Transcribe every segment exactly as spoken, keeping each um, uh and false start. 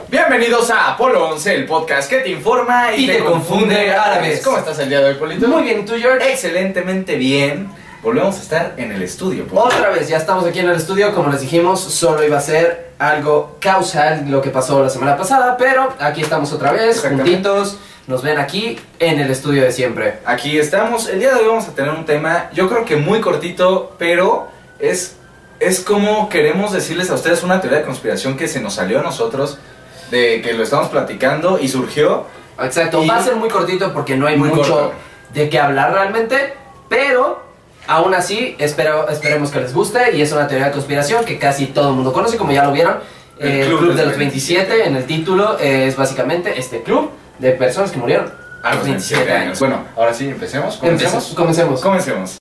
Bienvenidos a Apolo once, el podcast que te informa y, y te, te confunde a la vez. ¿Cómo estás el día de hoy, Polito? Muy bien, ¿y tú, George? Excelentemente bien. Volvemos a estar en el estudio, Polito. Otra vez, ya estamos aquí en el estudio. Como les dijimos, solo iba a ser algo causal lo que pasó la semana pasada, pero aquí estamos otra vez, juntitos. Nos ven aquí en el estudio de siempre. Aquí estamos. El día de hoy vamos a tener un tema, yo creo que muy cortito, pero es, es como queremos decirles a ustedes una teoría de conspiración que se nos salió a nosotros, de que lo estamos platicando y surgió. Exacto, y va a ser muy cortito porque no hay muy mucho corto. de qué hablar realmente, pero aún así espero, esperemos que les guste y es una teoría de conspiración que casi todo el mundo conoce, como ya lo vieron. El, eh, Club, club de los veintisiete, veintisiete en el título eh, es básicamente este club de personas que murieron a los veintisiete años. Bueno, ahora sí, empecemos. ¿Comencemos? Comencemos. Comencemos.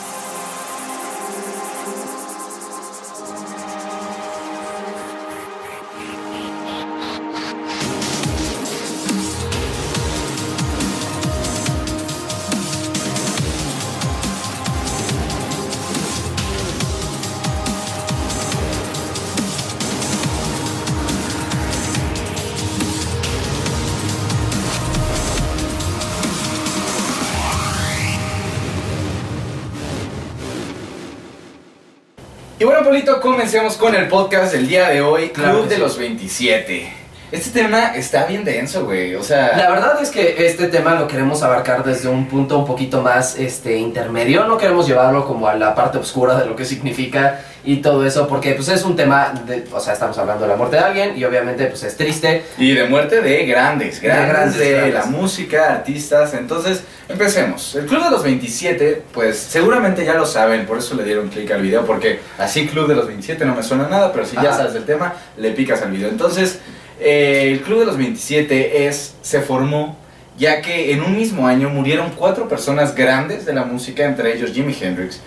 Y bueno, Polito, comencemos con el podcast del día de hoy, claro Club de sí. los veintisiete. Este tema está bien denso, güey, o sea... La verdad es que este tema lo queremos abarcar desde un punto un poquito más este, intermedio. No queremos llevarlo como a la parte oscura de lo que significa y todo eso, porque pues es un tema, de, o sea, estamos hablando de la muerte de alguien y obviamente pues es triste. Y de muerte de grandes, grandes de, grandes, de grandes. La música, artistas. Entonces, empecemos. El Club de los veintisiete, pues seguramente ya lo saben, por eso le dieron clic al video, porque así Club de los veintisiete no me suena nada, pero si Ajá. ya sabes del tema, le picas al video. Entonces... Eh, el Club de los veintisiete es, se formó ya que en un mismo año murieron cuatro personas grandes de la música, entre ellos Jimi Hendrix,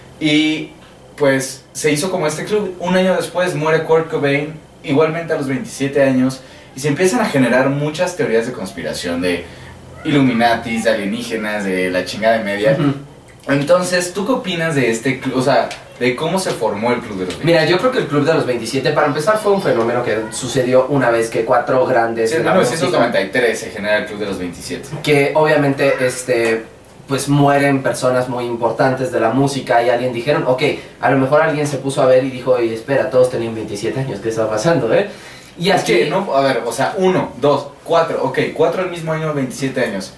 y pues se hizo como este club. Un año después muere Kurt Cobain, igualmente a los veintisiete años, y se empiezan a generar muchas teorías de conspiración de Illuminatis, de alienígenas, de la chingada de media. Uh-huh. Entonces, ¿tú qué opinas de este club? O sea, de cómo se formó el Club de los veintisiete. Mira, yo creo que el Club de los veintisiete, para empezar, fue un fenómeno que sucedió una vez que cuatro grandes... Sí, en mil novecientos noventa y tres se genera el Club de los veintisiete. Que obviamente, este, pues mueren personas muy importantes de la música y alguien dijeron, ok, a lo mejor alguien se puso a ver y dijo, oye, espera, todos tenían veintisiete años, ¿qué está pasando, eh? Y así... Es que, no, a ver, o sea, uno, dos, cuatro, ok, cuatro el mismo año, veintisiete años.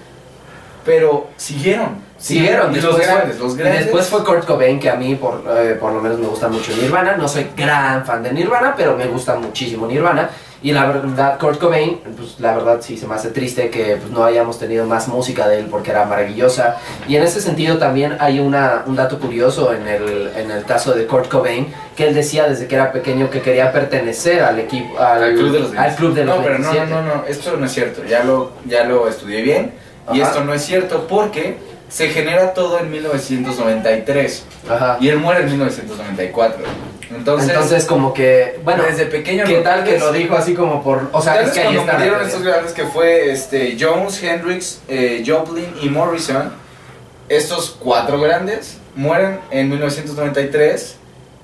Pero siguieron. Siguieron, y los grandes, los grandes. Y después fue Kurt Cobain, que a mí por, eh, por lo menos me gusta mucho Nirvana. No soy gran fan de Nirvana, pero me gusta muchísimo Nirvana. Y la verdad, Kurt Cobain, pues la verdad sí se me hace triste que pues, no hayamos tenido más música de él porque era maravillosa. Y en ese sentido también hay una, un dato curioso en el, en el caso de Kurt Cobain, que él decía desde que era pequeño que quería pertenecer al equipo, al, al club de los, al club de los no, pero veintisiete. No, no, no, esto no es cierto, ya lo, ya lo estudié bien. Ajá. Y esto no es cierto porque se genera todo en mil novecientos noventa y tres. Ajá. Y él muere en mil novecientos noventa y cuatro. Entonces, Entonces como que, bueno, desde pequeño ¿qué tal que lo dijo así como por, o sea, es que ahí cuando murieron estos grandes que fue este Jones, Hendrix, eh, Joplin y Morrison, estos cuatro grandes mueren en mil novecientos noventa y tres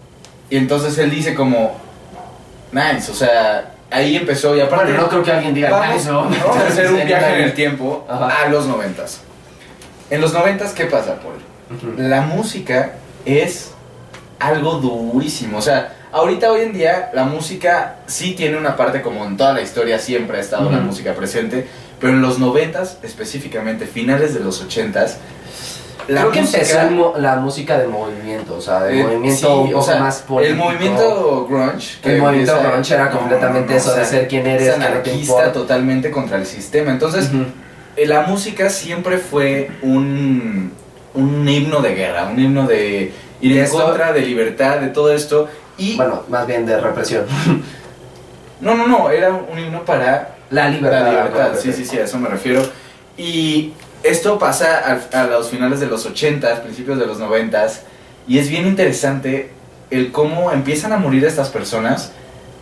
y entonces él dice como nice, o sea, ahí empezó y aparte bueno, no creo que alguien diga vamos, nice, ¿no? Vamos a hacer un viaje en el tiempo. Ajá. A los noventas. En los noventas, ¿qué pasa, Paul? Uh-huh. La música es algo durísimo. O sea, ahorita hoy en día la música sí tiene una parte, como en toda la historia siempre ha estado uh-huh. la música presente, pero en los noventas, específicamente finales de los ochentas, la creo música, que empezó la música de movimiento, o sea, de eh, movimiento sí, un poco o sea, más político. El movimiento grunge. Que el movimiento empieza, grunge era completamente no, no, eso, o sea, de ser quien eres, es anarquista, no totalmente contra el sistema. Entonces, uh-huh. la música siempre fue un, un himno de guerra, un himno de ir en esto, contra, de libertad, de todo esto. Y bueno, más bien de represión. No, no, no, era un himno para la libertad. La libertad, sí, sí, sí, a eso me refiero. Y esto pasa a, a los finales de los ochentas, principios de los noventas, y es bien interesante el cómo empiezan a morir estas personas.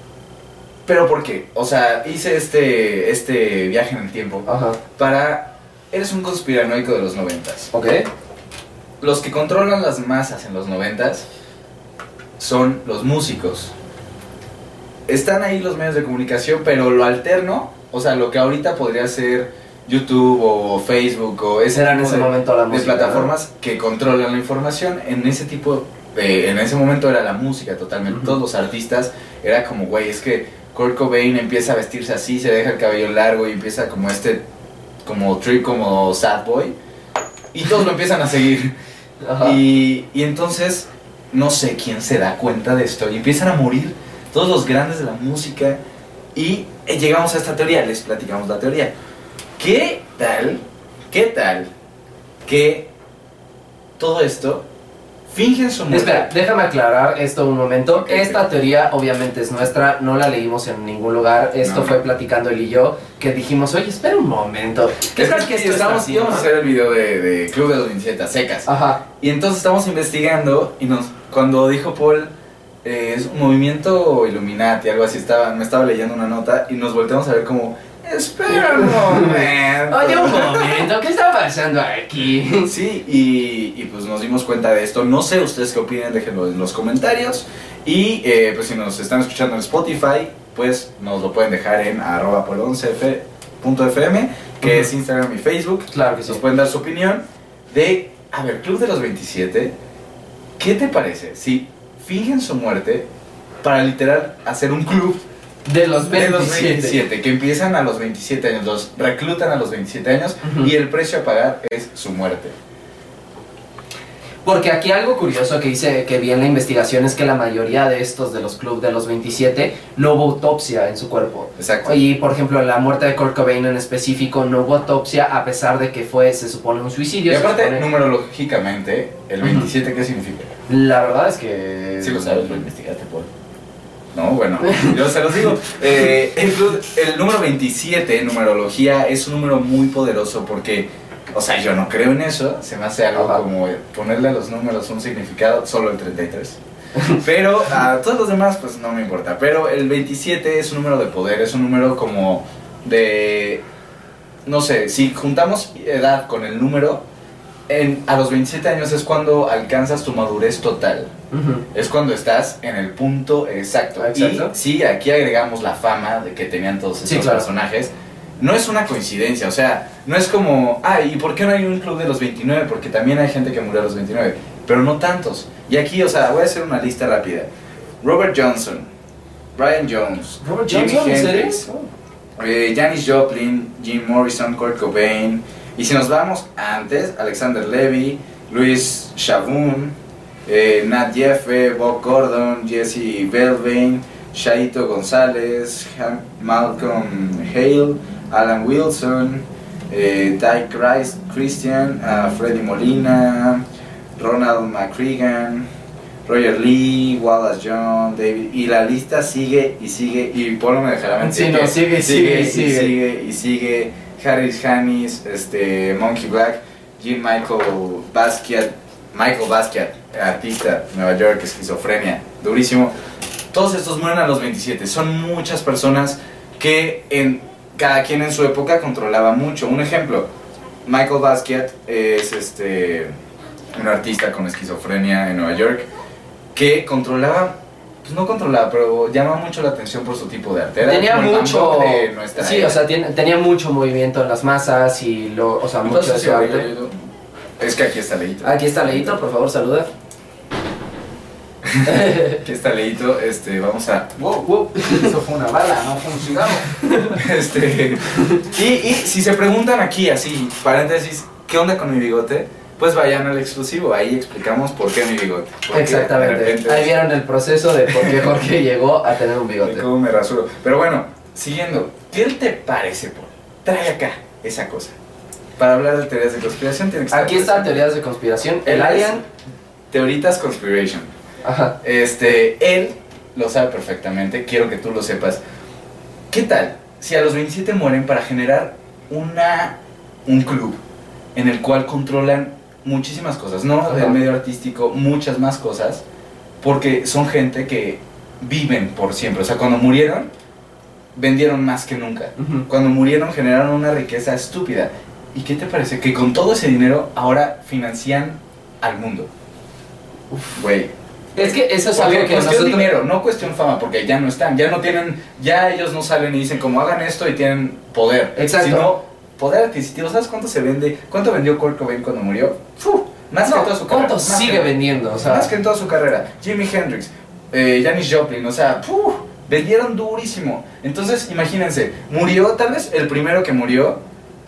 ¿Pero por qué? O sea, hice este, este viaje en el tiempo. Ajá. Para... Eres un conspiranoico de los noventas. Ok. Los que controlan las masas en los noventas son los músicos. están ahí los medios de comunicación, pero lo alterno, o sea, lo que ahorita podría ser YouTube o Facebook o ese Era en tipo ese de, momento la de música, plataformas, ¿no?, que controlan la información, en ese tipo, de, en ese momento era la música totalmente. Uh-huh. Todos los artistas era como, güey, es que Kurt Cobain empieza a vestirse así, se deja el cabello largo y empieza como este, como trip, como sad boy, y todos lo empiezan a seguir. Uh-huh. y, y entonces, no sé quién se da cuenta de esto, y empiezan a morir todos los grandes de la música, y eh, llegamos a esta teoría, les platicamos la teoría. ¿Qué tal, qué tal que todo esto fingen su muerte? Espera, déjame aclarar esto un momento. Okay, Esta okay. teoría obviamente es nuestra, no la leímos en ningún lugar. Esto no. fue platicando él y yo, que dijimos, oye, espera un momento. ¿Qué es que si estamos, íbamos a hacer el video de, de Club de los veintisiete a secas? Ajá. Y entonces estamos investigando y nos, cuando dijo Paul, eh, es un movimiento Illuminati, algo así, estaba, me estaba leyendo una nota y nos volteamos a ver como... Espera un momento. Oye, un momento, ¿qué está pasando aquí? Sí, y, y pues nos dimos cuenta de esto. No sé ustedes qué opinan, déjenlo en los comentarios. Y eh, pues si nos están escuchando en Spotify, pues nos lo pueden dejar en arroba pol once punto f m, que uh-huh. es Instagram y Facebook. Claro que sí. Nos pueden dar su opinión de, a ver, Club de los veintisiete, ¿qué te parece si fingen su muerte para literal hacer un club de los veintisiete. De los veintisiete, que empiezan a los veintisiete años, los reclutan a los veintisiete años, uh-huh. y el precio a pagar es su muerte? Porque aquí algo curioso que hice, que vi en la investigación, es que la mayoría de estos de los clubes de los veintisiete no hubo autopsia en su cuerpo. Exacto. Y por ejemplo, la muerte de Kurt Cobain en específico no hubo autopsia, a pesar de que fue, se supone, un suicidio. Y aparte, supone... numerológicamente, el veintisiete, uh-huh. ¿qué significa? La verdad es que... Sí lo sabes, lo investigaste, Paul. No, bueno, yo se los digo. Eh, el, el número veintisiete, numerología, es un número muy poderoso porque, o sea, yo no creo en eso. Se me hace algo Ajá. como ponerle a los números un significado, solo el treinta y tres. Pero a todos los demás, pues no me importa. Pero el veintisiete es un número de poder, es un número como de... No sé, si juntamos edad con el número, en, a los veintisiete años es cuando alcanzas tu madurez total. Uh-huh. Es cuando estás en el punto exacto. Exacto. Y sí, aquí agregamos la fama de que tenían todos estos sí, claro. personajes. No es una coincidencia, o sea, no es como, ah, ¿y por qué no hay un club de los veintinueve? Porque también hay gente que murió a los veintinueve, pero no tantos. Y aquí, o sea, voy a hacer una lista rápida. Robert Johnson, Brian Jones, Robert Jimi Johnson, Hendrix, oh. eh, Janis Joplin, Jim Morrison, Kurt Cobain. Y si nos vamos antes, Alexander Levy, Louis Chavun, eh, Nat Jeffe, Bob Gordon, Jesse Belvin, Shaito González, Ham- Malcolm Hale, Alan Wilson, eh, Ty Christ, Christian, uh, Freddie Molina, Ronald McCregan, Roger Lee, Wallace John, David, y la lista sigue y sigue, y Polo me dejará mentir. Sí, no, sigue, sigue, sigue, sigue, y sigue, y sigue, Harris Hannis, este, Monkey Black, Jim Michael Basquiat, Michael Basquiat, artista, Nueva York, esquizofrenia, durísimo. Todos estos mueren a los veintisiete, son muchas personas que en, cada quien en su época controlaba mucho. Un ejemplo, Michael Basquiat es este, un artista con esquizofrenia en Nueva York, que controlaba, pues no controlaba, pero llama mucho la atención por su tipo de arte. Era tenía mucho, de nuestra sí, era. o sea, tiene, tenía mucho movimiento en las masas y lo, o sea, mucho de su arte. Es que aquí está Leito. Aquí está Leito, por favor, saluda. Aquí está Leito, este, vamos a... Wow, wow, eso fue una bala, no fue un cigarro. Este, y, y si se preguntan aquí, así, paréntesis, ¿qué onda con mi bigote? Pues vayan al exclusivo, ahí explicamos por qué mi bigote. Exactamente, repente, ahí vieron el proceso de por qué Jorge llegó a tener un bigote. De cómo me rasuro. Pero bueno, siguiendo, ¿qué te parece, Paul? Trae acá esa cosa. Para hablar de teorías de conspiración tiene que estar... Aquí están teorías de conspiración, el alien... Teoritas Conspiration. Ajá. Este, él lo sabe perfectamente, quiero que tú lo sepas. ¿Qué tal si a los veintisiete mueren para generar una, un club en el cual controlan muchísimas cosas, no Ajá. del medio artístico, muchas más cosas, porque son gente que viven por siempre? O sea, cuando murieron, vendieron más que nunca. Uh-huh. Cuando murieron, generaron una riqueza estúpida. ¿Y qué te parece? Que con todo ese dinero ahora financian al mundo. Güey, Es que eso es Porque algo que cuestión nosotros... dinero, no cuestión fama, porque ya no están, ya no tienen, ya ellos no salen y dicen como hagan esto y tienen poder. Exacto. Sino poder adquisitivo. ¿Sabes cuánto se vende? ¿Cuánto vendió Kurt Cobain cuando murió? ¡Fu! Más No, que en toda su carrera. ¿cuánto Más sigue que, vendiendo? O sea, más que en toda su carrera. Jimi Hendrix, eh, Janis Joplin, o sea, ¡fu! Vendieron durísimo. Entonces, imagínense, murió, tal vez el primero que murió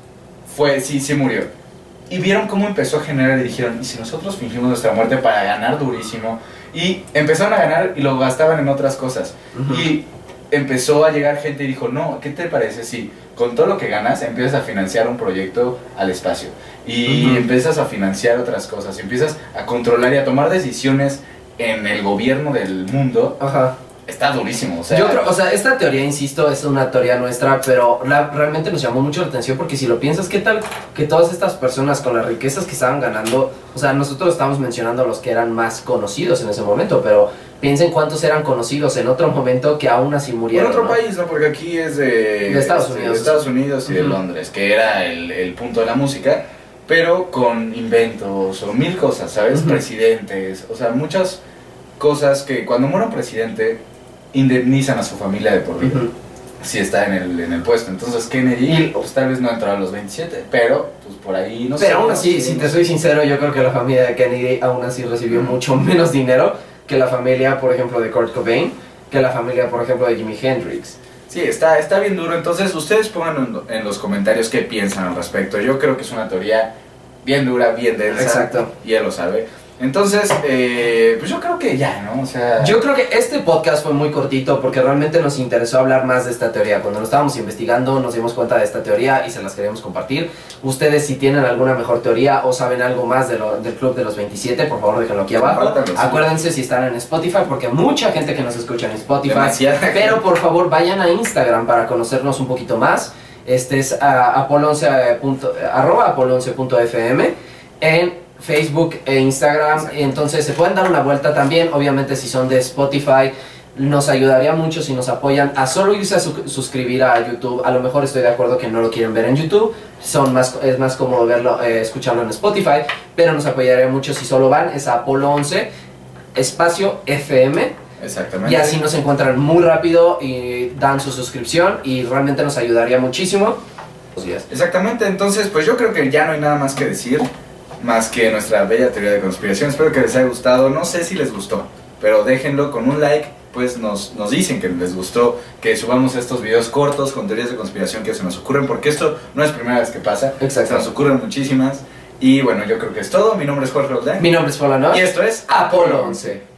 fue, sí, sí murió. Y vieron cómo empezó a generar y dijeron, ¿y si nosotros fingimos nuestra muerte para ganar durísimo? Y empezaron a ganar y lo gastaban en otras cosas. Uh-huh. Y empezó a llegar gente y dijo, no, ¿qué te parece si con todo lo que ganas empiezas a financiar un proyecto al espacio? Y uh-huh. empiezas a financiar otras cosas, y empiezas a controlar y a tomar decisiones en el gobierno del mundo. Ajá. Está durísimo, o sea... Yo creo, o sea, esta teoría, insisto, es una teoría nuestra, pero la, realmente nos llamó mucho la atención porque si lo piensas, ¿qué tal que todas estas personas con las riquezas que estaban ganando, o sea, nosotros estamos mencionando a los que eran más conocidos en ese momento, pero piensen cuántos eran conocidos en otro momento que aún así murieron, en otro ¿no? país, ¿no? Porque aquí es de... De Estados este, Unidos. De Estados Unidos y de uh-huh. Londres, que era el, el punto de la música, pero con inventos o mil cosas, ¿sabes? Uh-huh. Presidentes, o sea, muchas cosas que cuando muere un presidente... indemnizan a su familia de por vida uh-huh. si está en el, en el puesto. Entonces Kennedy pues, tal vez no entró a los veintisiete, pero pues por ahí no pero sé. Pero aún no así, sé, si no te sé. soy sincero, yo creo que la familia de Kennedy aún así recibió uh-huh. mucho menos dinero que la familia, por ejemplo, de Kurt Cobain, que la familia, por ejemplo, de Jimi Hendrix. Sí, está, está bien duro. Entonces ustedes pongan en, en los comentarios qué piensan al respecto. Yo creo que es una teoría bien dura, bien densa. Exacto. Y él lo sabe. Entonces, eh, pues yo creo que ya, ¿no? O sea... Yo creo que este podcast fue muy cortito porque realmente nos interesó hablar más de esta teoría. Cuando lo estábamos investigando nos dimos cuenta de esta teoría y se las queremos compartir. Ustedes si tienen alguna mejor teoría o saben algo más de lo, del Club de los veintisiete, por favor déjenlo aquí abajo. Acuérdense si están en Spotify porque mucha gente que nos escucha en Spotify. Demasiada. Pero por favor vayan a Instagram para conocernos un poquito más. Este es uh, apolo once, arroba apolo once punto f m en Facebook e Instagram. Exacto. Entonces se pueden dar una vuelta también. Obviamente si son de Spotify nos ayudaría mucho si nos apoyan a solo irse a su suscribir a YouTube. A lo mejor estoy de acuerdo que no lo quieren ver en YouTube, son más, es más cómodo verlo, eh, escucharlo en Spotify, pero nos apoyaría mucho si solo van, es a Apolo once espacio F M. Exactamente. Y así nos encuentran muy rápido y dan su suscripción y realmente nos ayudaría muchísimo. Exactamente, entonces pues yo creo que ya no hay nada más que decir, más que nuestra bella teoría de conspiración. Espero que les haya gustado, no sé si les gustó, pero déjenlo con un like, pues nos, nos dicen que les gustó que subamos estos videos cortos con teorías de conspiración que se nos ocurren, porque esto no es primera vez que pasa. Exacto. Se nos ocurren muchísimas. Y bueno, yo creo que es todo. Mi nombre es Jorge Roldán. Mi nombre es Polano. Y esto es Apolo once.